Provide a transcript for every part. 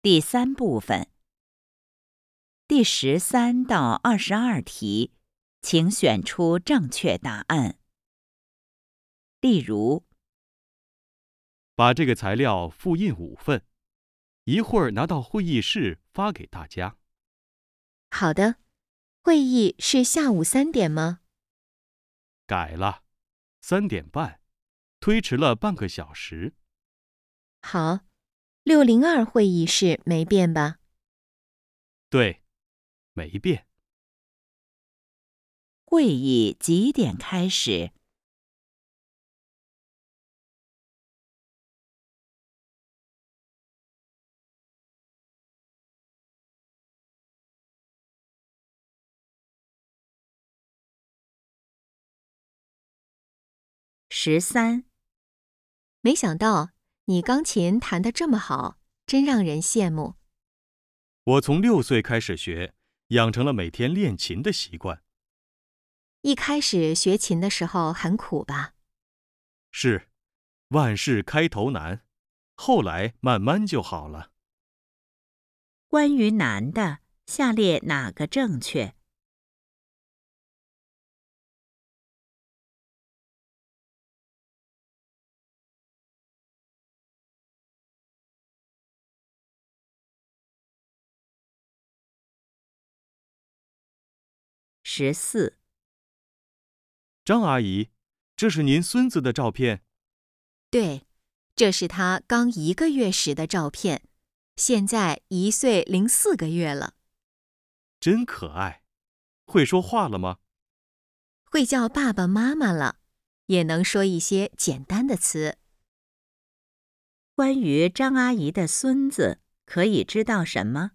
第三部分第13到22题，请选出正确答案。例如， 把这个材料复印5份，一会儿拿到会议室发给大家。 好的，会议是下午3点吗？ 改了，3点半，推迟了半个小时。 好，602会议室没变吧？ 对，没变。 会议几点开始？13， 没想到你钢琴弹得这么好，真让人羡慕。 我从6岁开始学，养成了每天练琴的习惯。 一开始学琴的时候很苦吧？ 是，万事开头难，后来慢慢就好了。 关于男的，下列哪个正确？14， 张阿姨，这是您孙子的照片。 对，这是他刚1个月时的照片，现在1岁04个月了。 真可爱。会说话了吗？ 会叫爸爸妈妈了，也能说一些简单的词。 关于张阿姨的孙子，可以知道什么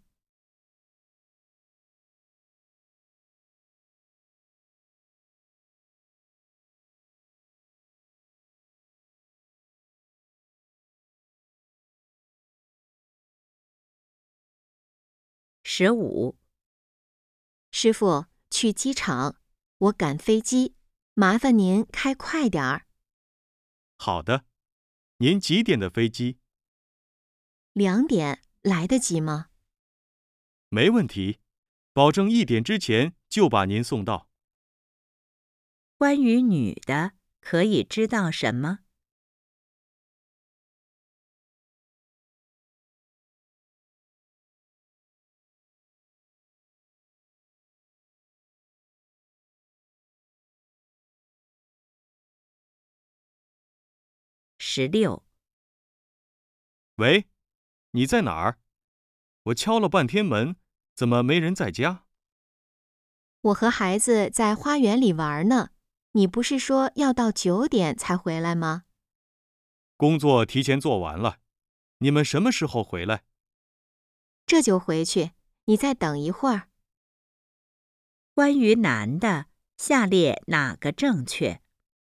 ？15， 师傅，去机场，我赶飞机，麻烦您开快点儿。 好的。您几点的飞机 2点，来得及吗？ 没问题，保证1点之前就把您送到。 关于女的，可以知道什么？16， 喂，你在哪儿？我敲了半天门，怎么没人在家？ 我和孩子在花园里玩呢，你不是说要到9点才回来吗？ 工作提前做完了，你们什么时候回来？ 这就回去，你再等一会儿。 关于男的，下列哪个正确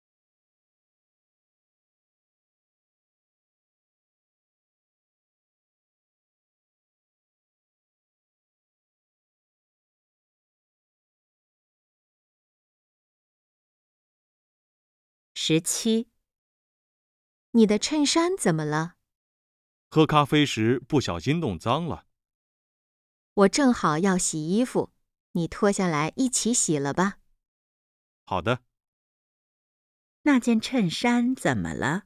？17， 你的衬衫怎么了？ 喝咖啡时不小心弄脏了。 我正好要洗衣服，你脱下来一起洗了吧。 好的。 那件衬衫怎么了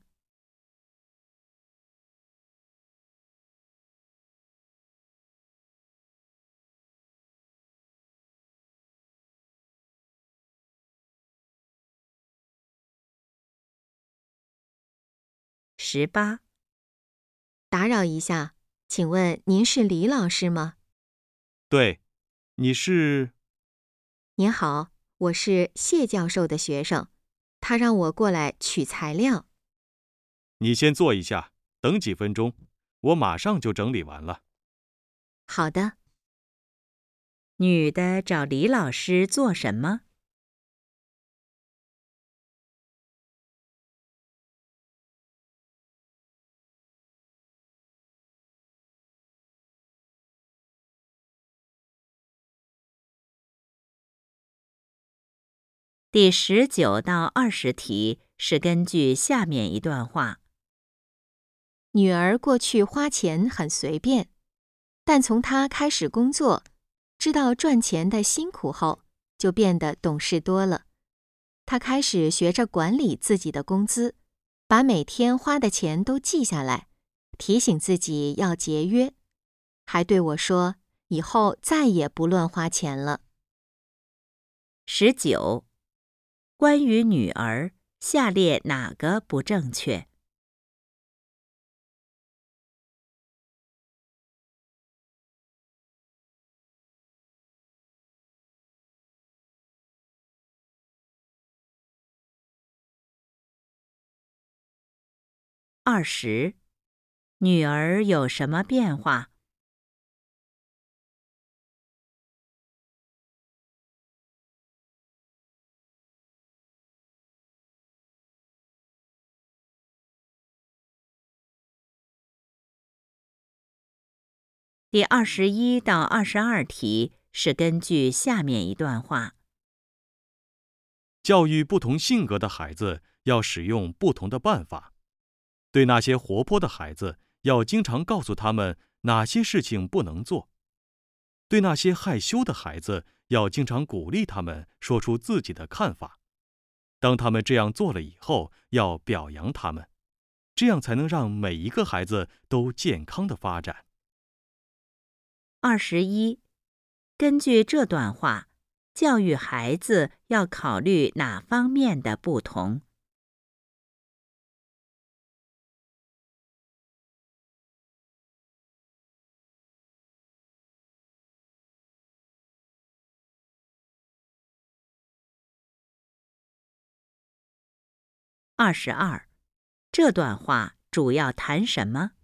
？18， 打扰一下，请问您是李老师吗？ 对，你是？ 您好，我是谢教授的学生，他让我过来取材料。 你先坐一下，等几分钟，我马上就整理完了。 好的。 女的找李老师做什么？第19到20题是根据下面一段话。 女儿过去花钱很随便， 但从他开始工作，知道赚钱的辛苦后，就变得懂事多了。他开始学着管理自己的工资，把每天花的钱都记下来，提醒自己要节约，还对我说以后再也不乱花钱了。 19. 关于女儿，下列哪个不正确？20. 女儿有什么变化？第21到22题是根据下面一段话。 教育不同性格的孩子要使用不同的办法。对那些活泼的孩子，要经常告诉他们哪些事情不能做；对那些害羞的孩子，要经常鼓励他们说出自己的看法。当他们这样做了以后，要表扬他们，这样才能让每一个孩子都健康的发展。 21. 根据这段话，教育孩子要考虑哪方面的不同？22. 这段话主要谈什么？